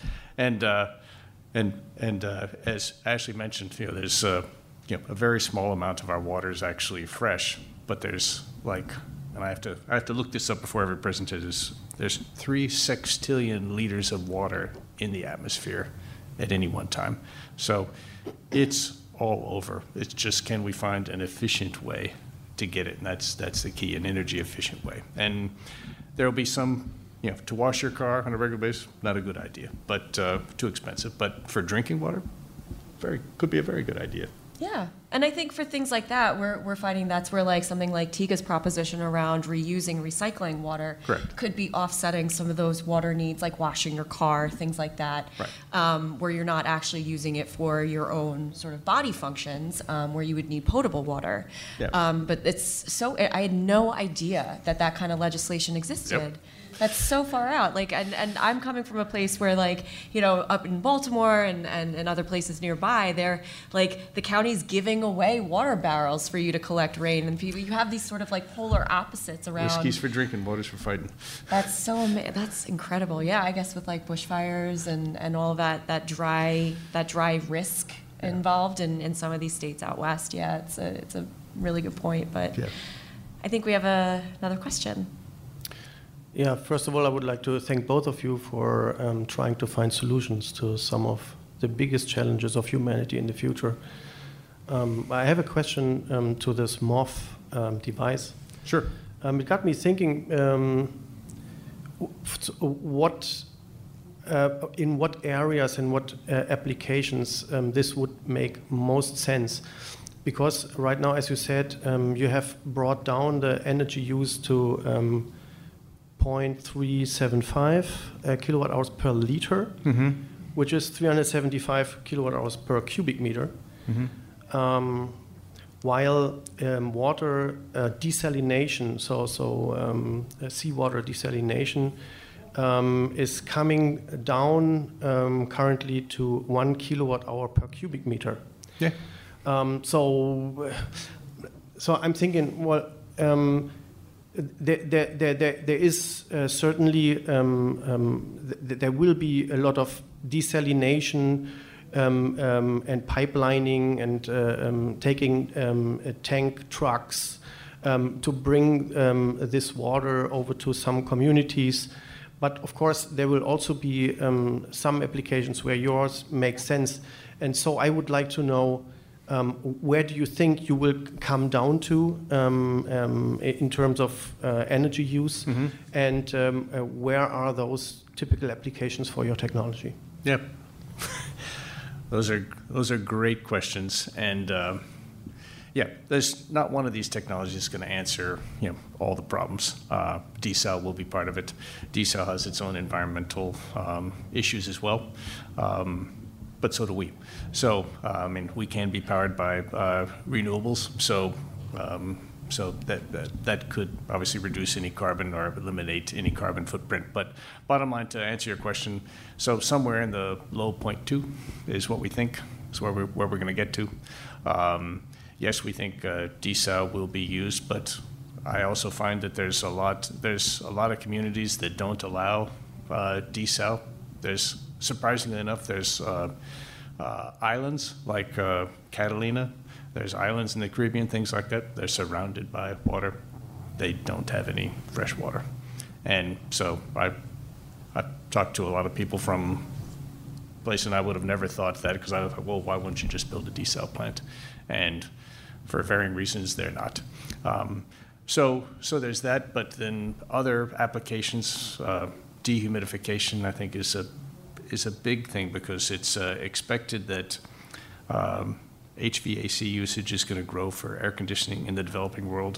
And as Ashley mentioned, there's a very small amount of our water is actually fresh, but there's and I have to look this up before every presentation. There's 3 sextillion liters of water in the atmosphere at any one time, so it's all over. It's just, can we find an efficient way to get it? And that's the key, an energy efficient way. And there will be some. To wash your car on a regular basis, not a good idea, but too expensive. But for drinking water, could be a very good idea. Yeah, and I think for things like that, we're finding that's where something like Tiga's proposition around reusing, recycling water could be offsetting some of those water needs, like washing your car, things like that, where you're not actually using it for your own sort of body functions, where you would need potable water. Yeah. But I had no idea that kind of legislation existed. Yep. That's so far out. And I'm coming from a place where, up in Baltimore and other places nearby, they're the county's giving away water barrels for you to collect rain, and you have these sort of polar opposites around. Whiskey's for drinking, water's for fighting. That's that's incredible. Yeah, I guess with bushfires and all that dry risk involved in some of these states out west. Yeah, it's a really good point. But I think we have another question. Yeah, first of all, I would like to thank both of you for trying to find solutions to some of the biggest challenges of humanity in the future. I have a question to this MOF device. Sure. It got me thinking, in what areas and what applications this would make most sense. Because right now, as you said, you have brought down the energy use to 0.375 kilowatt hours per liter, which is 375 kilowatt hours per cubic meter. While water desalination, seawater desalination, is coming down currently to 1 kilowatt hour per cubic meter. Yeah. So I'm thinking, well, there is certainly there will be a lot of desalination and pipelining and taking tank trucks to bring this water over to some communities. But of course, there will also be some applications where yours makes sense. And so I would like to know where do you think you will come down to in terms of energy use, and where are those typical applications for your technology? Yeah, those are great questions, and yeah, there's not one of these technologies that's going to answer all the problems. Desal will be part of it. Desal has its own environmental issues as well, but so do we. So I mean, we can be powered by renewables. So that could obviously reduce any carbon or eliminate any carbon footprint. But bottom line, to answer your question, so somewhere in the low 0.2 is what we think is where we're going to get to. Yes, we think desal will be used, but I also find that there's a lot of communities that don't allow desal. There's, surprisingly enough, there's islands like Catalina. There's islands in the Caribbean, things like that. They're surrounded by water. They don't have any fresh water. And so I talked to a lot of people from places, and I would have never thought that, because I thought, well, why wouldn't you just build a desal plant? And for varying reasons, they're not. So there's that, but then other applications, dehumidification, I think, is a big thing, because it's expected that HVAC usage is going to grow for air conditioning in the developing world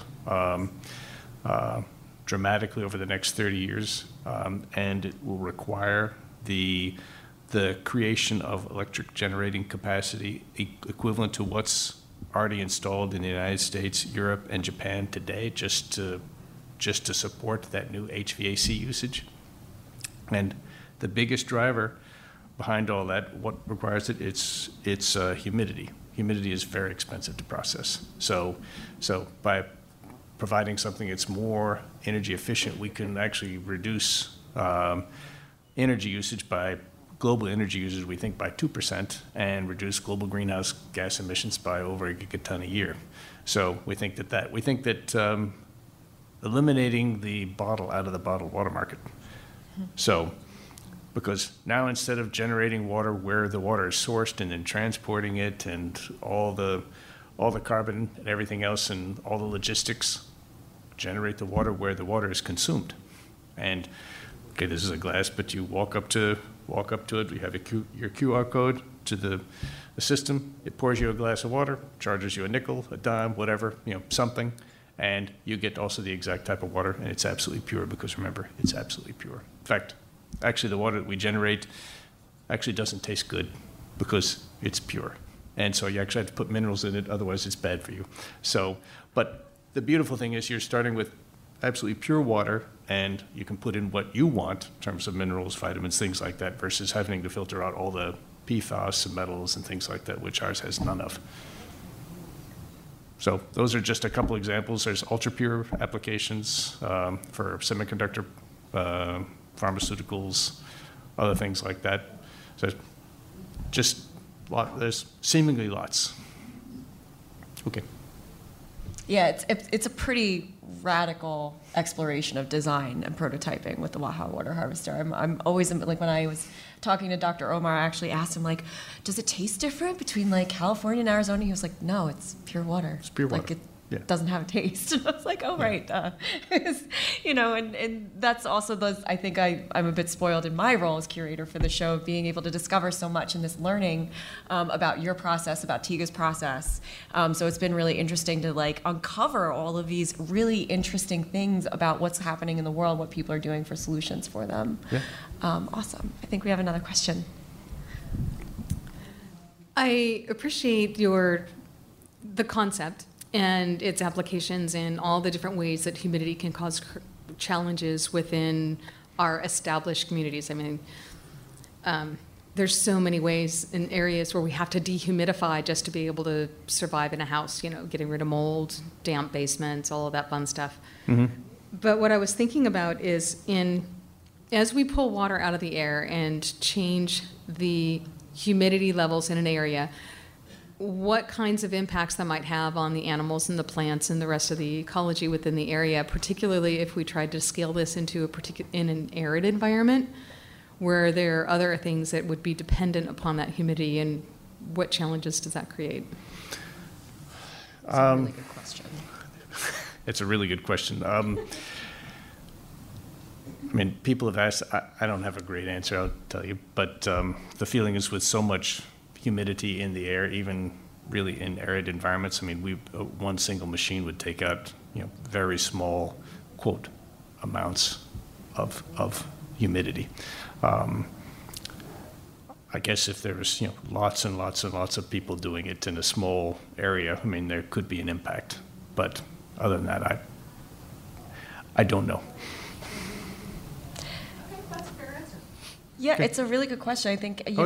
dramatically over the next 30 years, and it will require the creation of electric generating capacity equivalent to what's already installed in the United States, Europe, and Japan today, just to support that new HVAC usage. And the biggest driver behind all that, what requires it, it's humidity. Humidity is very expensive to process. So by providing something that's more energy efficient, we can actually reduce energy usage by global energy users, we think, by 2%, and reduce global greenhouse gas emissions by over a gigaton a year. So we think that eliminating the bottle out of the bottled water market. So, because now instead of generating water where the water is sourced and then transporting it and all the carbon and everything else and all the logistics, generate the water where the water is consumed. And okay, this is a glass, but you walk up to it. You have your QR code to the system. It pours you a glass of water, charges you a nickel, a dime, whatever, something, and you get also the exact type of water, and it's absolutely pure, because remember, it's absolutely pure. In fact, actually, the water that we generate actually doesn't taste good because it's pure, and so you actually have to put minerals in it, otherwise it's bad for you. So, but the beautiful thing is you're starting with absolutely pure water, and you can put in what you want in terms of minerals, vitamins, things like that, versus having to filter out all the PFAS and metals and things like that, which ours has none of. So those are just a couple examples. There's ultra-pure applications for semiconductor, pharmaceuticals, other things like that. So there's seemingly lots. Okay. Yeah, it's a pretty radical exploration of design and prototyping with the Waha water harvester. I'm always, like, when I was talking to Dr. Omar, I actually asked him, like, does it taste different between, like, California and Arizona? He was like, no, it's pure water. It's pure water. Like, it doesn't have a taste. I was like, oh, right. And that's also I think I'm a bit spoiled in my role as curator for the show, of being able to discover so much in this learning about your process, about Tiga's process. So it's been really interesting to, like, uncover all of these really interesting things about what's happening in the world, what people are doing for solutions for them. Yeah. Awesome. I think we have another question. I appreciate the concept and its applications in all the different ways that humidity can cause challenges within our established communities. I mean, there's so many ways in areas where we have to dehumidify just to be able to survive in a house, getting rid of mold, damp basements, all of that fun stuff. Mm-hmm. But what I was thinking about is as we pull water out of the air and change the humidity levels in an area, what kinds of impacts that might have on the animals and the plants and the rest of the ecology within the area, particularly if we tried to scale this into in an arid environment where there are other things that would be dependent upon that humidity, and what challenges does that create? It's a really good question. It's a really good question. I mean, people have asked, I don't have a great answer, I'll tell you, but the feeling is with so much humidity in the air, even really in arid environments, I mean, one single machine would take out, very small, quote, amounts of humidity. I guess if there was, lots and lots and lots of people doing it in a small area, I mean, there could be an impact. But other than that, I don't know. Yeah, it's a really good question. I think because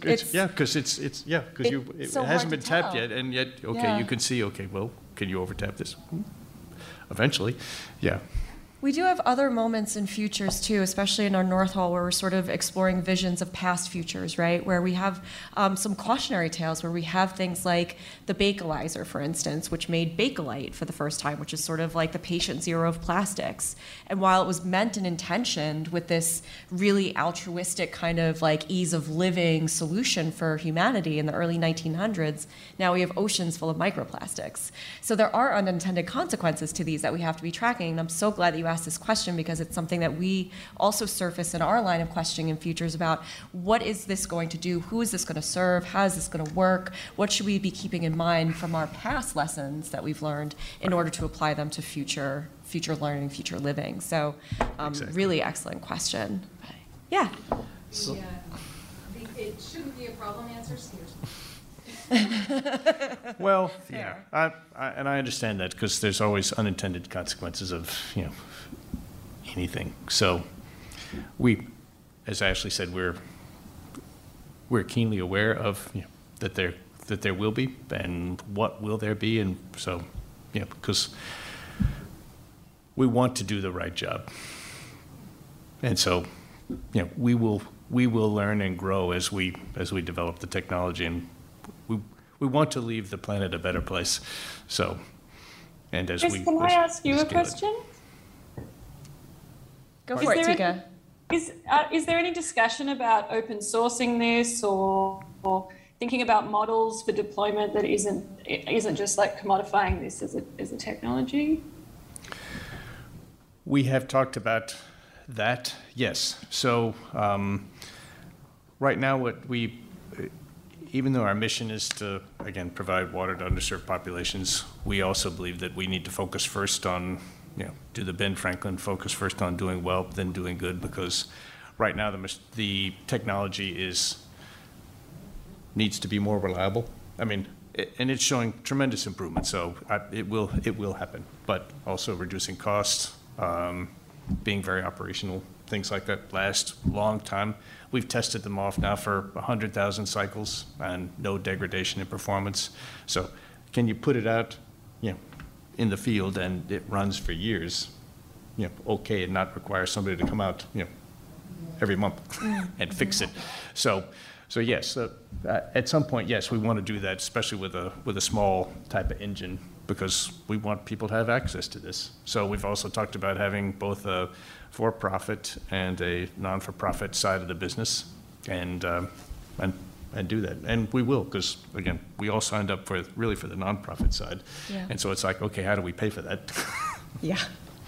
it so hasn't hard been to tapped tell. yet, and yet Yeah. you can see well, can you overtap this? Eventually, yeah. We do have other moments in futures too, especially in our North Hall, where we're sort of exploring visions of past futures, right? Where we have some cautionary tales, where we have things like the Bakelite, for instance, which made Bakelite for the first time, which is sort of like the patient zero of plastics. And while it was meant and intentioned with this really altruistic kind of like ease of living solution for humanity in the early 1900s, now we have oceans full of microplastics. So there are unintended consequences to these that we have to be tracking. And I'm so glad that you asked this question, because it's something that we also surface in our line of questioning in futures about what is this going to do? Who is this going to serve? How is this going to work? What should we be keeping in mind from our past lessons that we've learned in order to apply them to future learning, future living? So Exactly. Really excellent question. Yeah. It shouldn't be a problem answer scares me. Well, yeah, and I understand that, because there's always unintended consequences of anything. So we, as Ashley said, we're keenly aware of that there will be, and what will there be, and so because we want to do the right job, and so we will learn and grow as we develop the technology, and we want to leave the planet a better place. So, and as Chris, we can I ask you a scale it. question? Go for it, there Tika. Is there any discussion about open sourcing this, or thinking about models for deployment that isn't just like commodifying this as a technology? We have talked about that, yes. So right now, even though our mission is to, again, provide water to underserved populations, we also believe that we need to focus first on, do the Ben Franklin, focus first on doing well, then doing good, because right now the technology needs to be more reliable. I mean, and it's showing tremendous improvement, so it will happen, but also reducing costs, being very operational, things like that last long time. We've tested them off now for 100,000 cycles and no degradation in performance. So can you put it out, in the field and it runs for years, okay, and not require somebody to come out, every month and fix it. So yes, at some point, yes, we want to do that, especially with a small type of engine, because we want people to have access to this. So we've also talked about having both a for-profit and a non-for-profit side of the business, and do that. And we will, because, again, we all signed up for the nonprofit side. Yeah. And so it's like, okay, how do we pay for that? Yeah.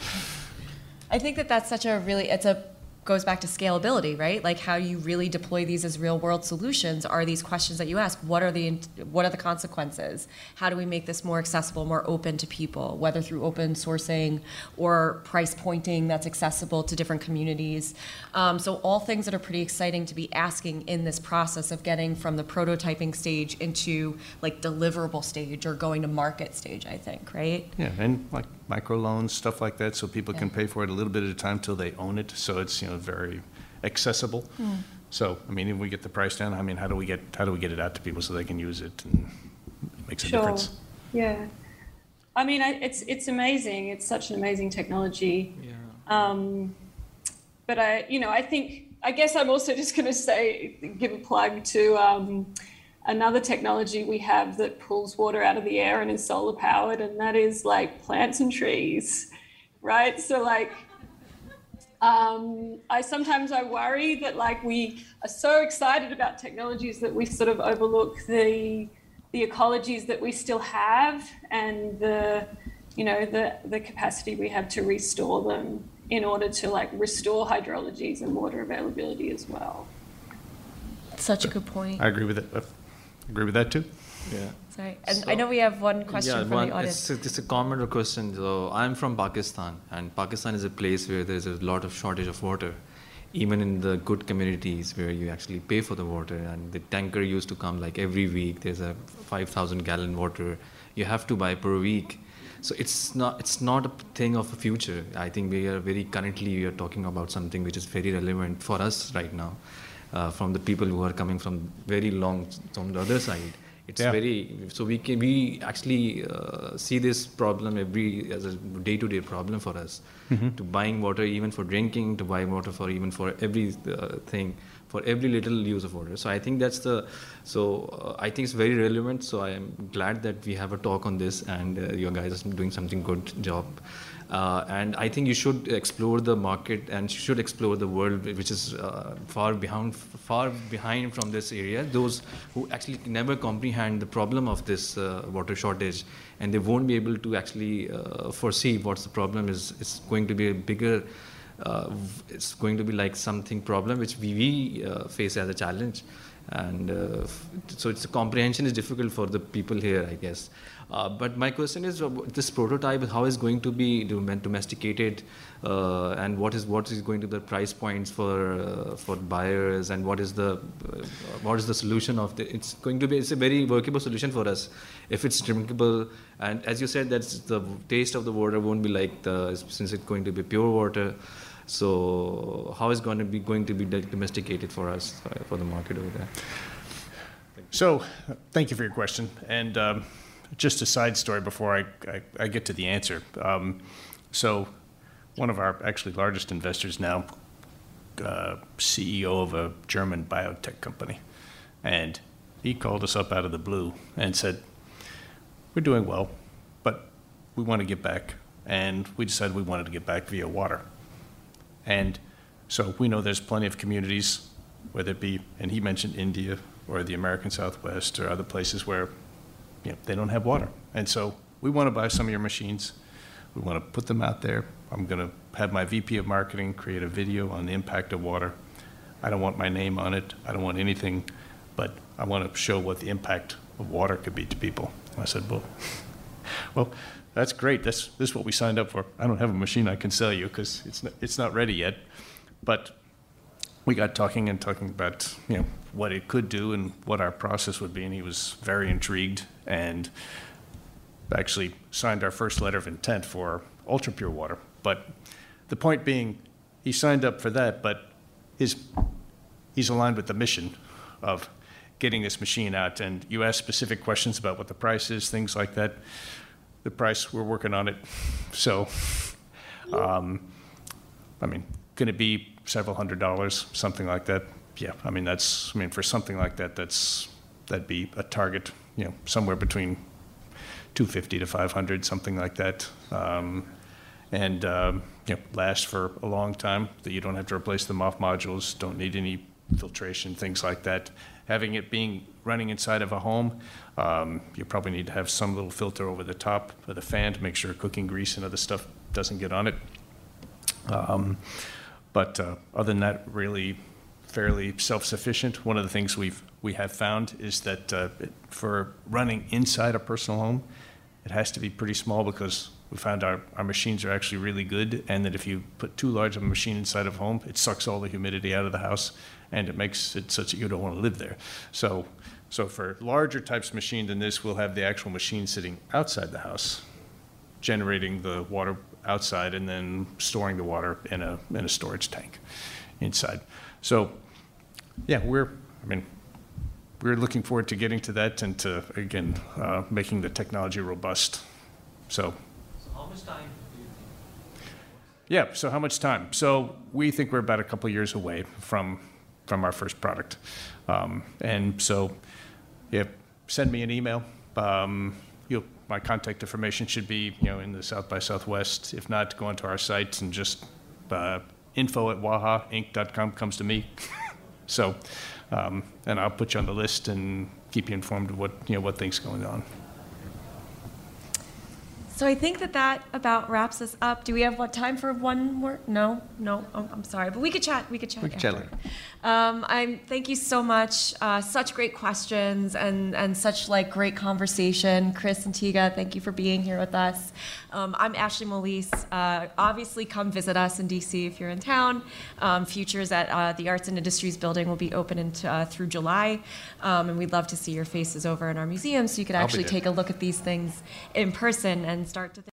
I think that's such goes back to scalability, right? Like, how you really deploy these as real world solutions are these questions that you ask. What are the consequences? How do we make this more accessible, more open to people, whether through open sourcing or price pointing that's accessible to different communities? So all things that are pretty exciting to be asking in this process of getting from the prototyping stage into like deliverable stage or going to market stage, I think, right? Yeah, and like microloans, stuff like that, so people can pay for it a little bit at a time till they own it. So it's very accessible. So I mean, if we get the price down, I mean, how do we get it out to people so they can use it, and it makes a difference. Yeah, I mean, it's amazing. It's such an amazing technology. Yeah. But I guess I'm also just going to give a plug to another technology we have that pulls water out of the air and is solar powered, and that is like plants and trees, right? So like, I worry that like we are so excited about technologies that we sort of overlook the the ecologies that we still have and the capacity we have to restore them in order to like restore hydrologies and water availability as well. Such a good point. I agree with it. Agree with that too. Yeah. Sorry, and I know we have one question from the audience. It's a comment or question. So I'm from Pakistan, and Pakistan is a place where there's a lot of shortage of water, even in the good communities where you actually pay for the water, and the tanker used to come like every week. There's a 5,000 gallon water you have to buy per week. So it's not a thing of the future. I think we are talking about something which is very relevant for us right now, from the people who are coming from very long from the other side. It's so we actually see this problem as a day-to-day problem for us, to buying water even for drinking, to buy water for even for every thing, for every little use of water. So I think I think it's very relevant. So I am glad that we have a talk on this, and you guys are doing something good job. And I think you should explore the market and you should explore the world, which is far behind from this area. Those who actually never comprehend the problem of this water shortage, and they won't be able to actually foresee what's the problem is. It's going to be a bigger. It's going to be like something problem which we face as a challenge, and so the comprehension is difficult for the people here, I guess. But my question is, this prototype, how is going to be domesticated, and what is going to be the price points for buyers, and what is the solution of the? It's a very workable solution for us if it's drinkable. And as you said, that's the taste of the water won't be like since it's going to be pure water. So how is going to be domesticated for us, for the market over there? So thank you for your question. And just a side story before I get to the answer. So one of our actually largest investors now, CEO of a German biotech company, and he called us up out of the blue and said, we're doing well, but we want to get back. And we decided we wanted to get back via water. And so we know there's plenty of communities, whether it be, and he mentioned India or the American Southwest or other places where they don't have water. And so we want to buy some of your machines. We want to put them out there. I'm going to have my VP of marketing create a video on the impact of water. I don't want my name on it. I don't want anything, but I want to show what the impact of water could be to people. And I said, well, that's great. This is what we signed up for. I don't have a machine I can sell you because it's not ready yet. But we got talking about what it could do and what our process would be, and he was very intrigued and actually signed our first letter of intent for ultra pure water. But the point being, he signed up for that, but he's aligned with the mission of getting this machine out. And you asked specific questions about what the price is, things like that. The price, we're working on it. So, going to be several $100s, something like that. Yeah, for something like that, that'd be a target, somewhere between $250 to $500, something like that. Last for a long time, that you don't have to replace the MOF modules, don't need any filtration, things like that. Having it being running inside of a home, you probably need to have some little filter over the top of the fan to make sure cooking grease and other stuff doesn't get on it. But other than that, really fairly self-sufficient. One of the things we have found is that for running inside a personal home, it has to be pretty small because we found our machines are actually really good, and that if you put too large of a machine inside of a home, it sucks all the humidity out of the house, and it makes it such that you don't want to live there. So for larger types of machine than this, we'll have the actual machine sitting outside the house, generating the water outside and then storing the water in a storage tank inside. So yeah, we're looking forward to getting to that and to, again, making the technology robust. So how much time do you think? Yeah, so how much time? So we think we're about a couple of years away from our first product. And so send me an email. My contact information should be in the South by Southwest. If not, go onto our site and just info@wahainc.com comes to me. So, and I'll put you on the list and keep you informed of what things going on. So I think that about wraps us up. Do we have time for one more? No. Oh, I'm sorry, but we could chat. We could chat later. Thank you so much. Such great questions and such great conversation. Chris and Tiga, thank you for being here with us. I'm Ashley Molise. Obviously, come visit us in DC if you're in town. Futures at the Arts and Industries Building will be open through July, and we'd love to see your faces over in our museum so you could actually take a look at these things in person and start to think.